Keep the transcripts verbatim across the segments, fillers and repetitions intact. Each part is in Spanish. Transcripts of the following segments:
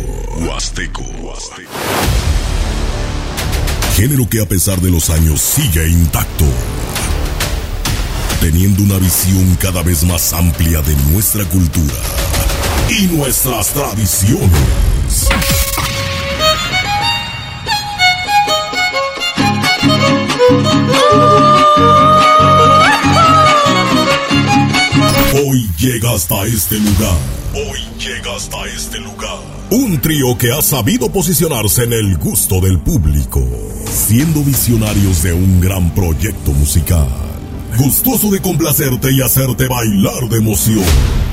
Huasteco. Huasteco. Género que a pesar de los años sigue intacto, teniendo una visión cada vez más amplia de nuestra cultura y nuestras tradiciones. Hoy llega hasta este lugar. Hoy llega hasta este lugar. Un trío que ha sabido posicionarse en el gusto del público, siendo visionarios de un gran proyecto musical, gustoso de complacerte y hacerte bailar de emoción.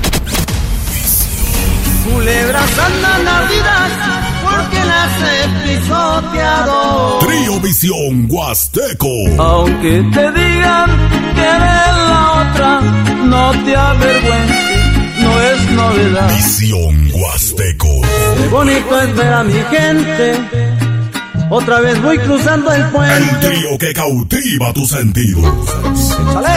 Culebras andan ardidas porque las he pisoteado. Trío Visión Huasteco. Aunque te digan que eres la otra, no te avergüences, no es novedad. Visión Huasteco. Qué bonito es ver a mi gente. Otra vez voy cruzando el puente. El trío que cautiva tus sentidos. ¡Sale!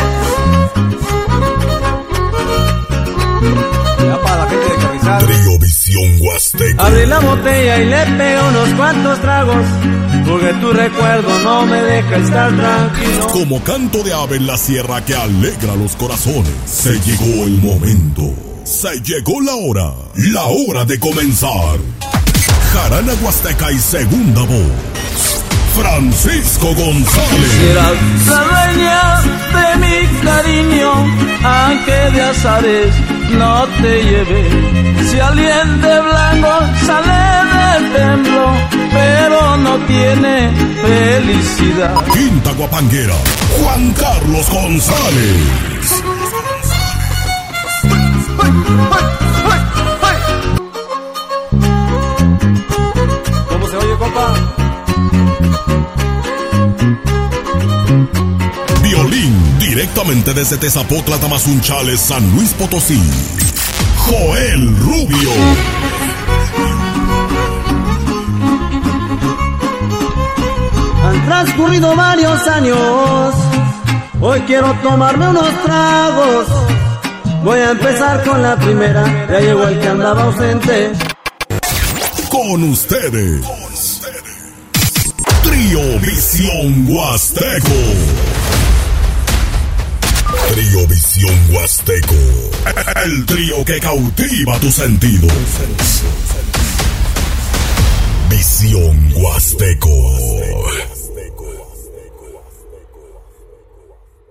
Ya para la gente de Carrizal. Trío Visión Huasteco. Abrí la botella y le pego unos cuantos tragos, porque tu recuerdo no me deja estar tranquilo. Como canto de ave en la sierra que alegra los corazones, se llegó el momento. Se llegó la hora. La hora de comenzar. Jarana Huasteca y segunda voz, Francisco González. Serás la dueña de mi cariño, aunque de azares no te llevé. Si alguien de blanco sale de templo, pero no tiene felicidad. Quinta Guapanguera, Juan Carlos González. ¿Cómo se oye, compa? Violín, directamente desde Tezapotla, Tamazunchales, San Luis Potosí, Joel Rubio. Han transcurrido varios años, hoy quiero tomarme unos tragos. Voy a empezar con la primera, ya llegó el que andaba ausente. Con ustedes, Trío Visión Huasteco. Trío Visión Huasteco. El trío que cautiva tus sentidos. Visión Huasteco.